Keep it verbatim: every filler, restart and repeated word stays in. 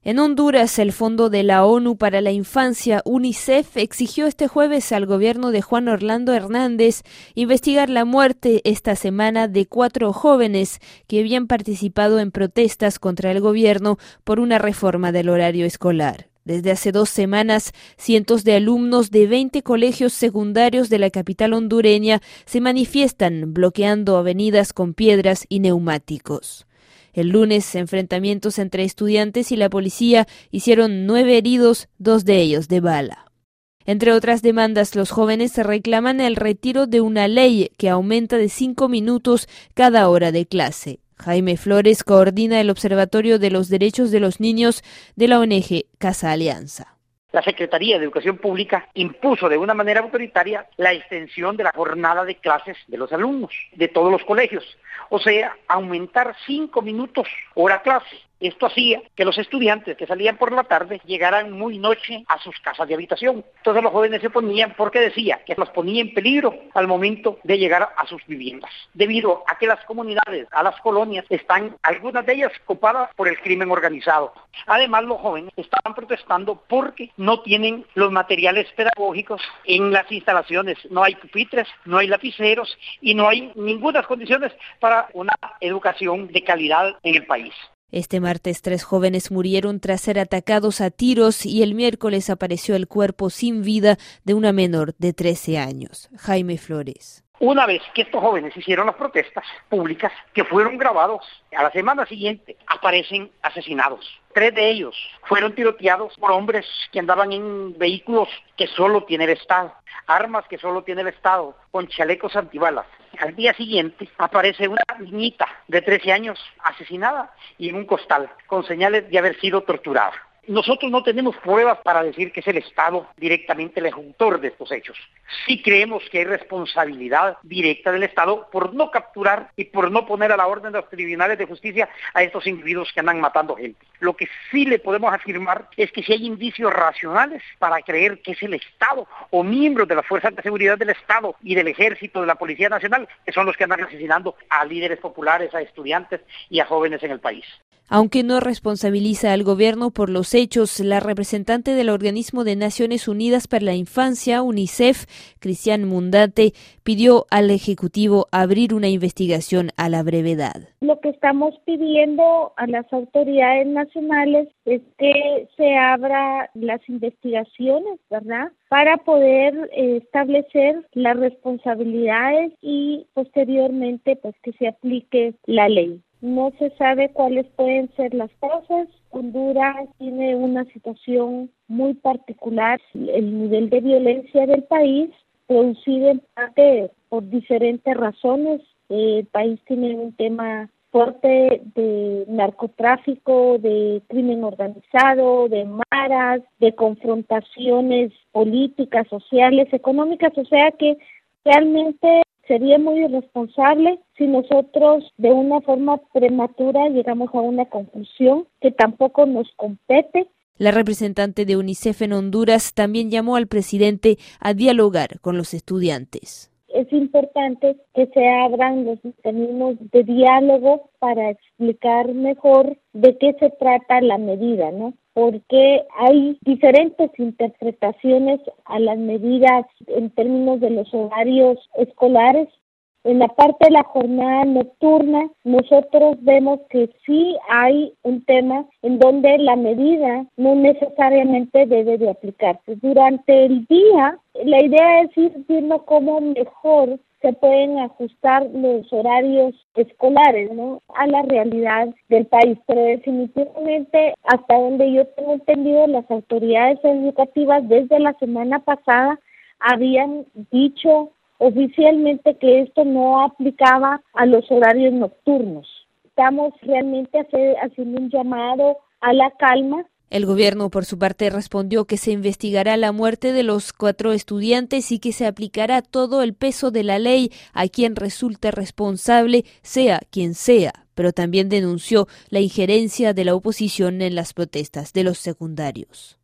En Honduras, el Fondo de la ONU para la Infancia, UNICEF, exigió este jueves al gobierno de Juan Orlando Hernández investigar la muerte esta semana de cuatro jóvenes que habían participado en protestas contra el gobierno por una reforma del horario escolar. Desde hace dos semanas, cientos de alumnos de veinte colegios secundarios de la capital hondureña se manifiestan bloqueando avenidas con piedras y neumáticos. El lunes, enfrentamientos entre estudiantes y la policía hicieron nueve heridos, dos de ellos de bala. Entre otras demandas, los jóvenes reclaman el retiro de una ley que aumenta de cinco minutos cada hora de clase. Jaime Flores coordina el Observatorio de los Derechos de los Niños de la O N G Casa Alianza. La Secretaría de Educación Pública impuso de una manera autoritaria la extensión de la jornada de clases de los alumnos, de todos los colegios. O sea, aumentar cinco minutos hora clase. Esto hacía que los estudiantes que salían por la tarde llegaran muy noche a sus casas de habitación. Entonces los jóvenes se oponían porque decía que los ponía en peligro al momento de llegar a sus viviendas. Debido a que las comunidades, a las colonias, están algunas de ellas copadas por el crimen organizado. Además, los jóvenes estaban protestando porque no tienen los materiales pedagógicos en las instalaciones. No hay pupitres, no hay lapiceros y no hay ninguna condiciones para una educación de calidad en el país. Este martes, tres jóvenes murieron tras ser atacados a tiros y el miércoles apareció el cuerpo sin vida de una menor de trece años. Jaime Flores. Una vez que estos jóvenes hicieron las protestas públicas que fueron grabados, a la semana siguiente aparecen asesinados. Tres de ellos fueron tiroteados por hombres que andaban en vehículos que solo tiene el Estado, armas que solo tiene el Estado, con chalecos antibalas. Al día siguiente aparece una niñita de trece años asesinada y en un costal, con señales de haber sido torturada. Nosotros no tenemos pruebas para decir que es el Estado directamente el ejecutor de estos hechos. Sí creemos que hay responsabilidad directa del Estado por no capturar y por no poner a la orden de los tribunales de justicia a estos individuos que andan matando gente. Lo que sí le podemos afirmar es que si hay indicios racionales para creer que es el Estado o miembros de las fuerzas de seguridad del Estado y del Ejército, de la Policía Nacional, que son los que andan asesinando a líderes populares, a estudiantes y a jóvenes en el país. Aunque no responsabiliza al gobierno por los hechos, la representante del Organismo de Naciones Unidas para la Infancia, UNICEF, Cristian Mundate, pidió al Ejecutivo abrir una investigación a la brevedad. Lo que estamos pidiendo a las autoridades nacionales es que se abra las investigaciones, ¿verdad?, para poder eh, establecer las responsabilidades y posteriormente pues que se aplique la ley. No se sabe cuáles pueden ser las causas. Honduras tiene una situación muy particular. El nivel de violencia del país, producido en parte por diferentes razones. El país tiene un tema fuerte de narcotráfico, de crimen organizado, de maras, de confrontaciones políticas, sociales, económicas. O sea que realmente sería muy irresponsable si nosotros de una forma prematura llegamos a una conclusión que tampoco nos compete. La representante de UNICEF en Honduras también llamó al presidente a dialogar con los estudiantes. Es importante que se abran los mecanismos de diálogo para explicar mejor de qué se trata la medida, ¿no? Porque hay diferentes interpretaciones a las medidas en términos de los horarios escolares. En la parte de la jornada nocturna, nosotros vemos que sí hay un tema en donde la medida no necesariamente debe de aplicarse. Durante el día, la idea es ir viendo cómo mejor se pueden ajustar los horarios escolares, ¿no?, a la realidad del país. Pero definitivamente, hasta donde yo tengo entendido, las autoridades educativas desde la semana pasada habían dicho oficialmente que esto no aplicaba a los horarios nocturnos. Estamos realmente hace, haciendo un llamado a la calma. El gobierno, por su parte, respondió que se investigará la muerte de los cuatro estudiantes y que se aplicará todo el peso de la ley a quien resulte responsable, sea quien sea, pero también denunció la injerencia de la oposición en las protestas de los secundarios.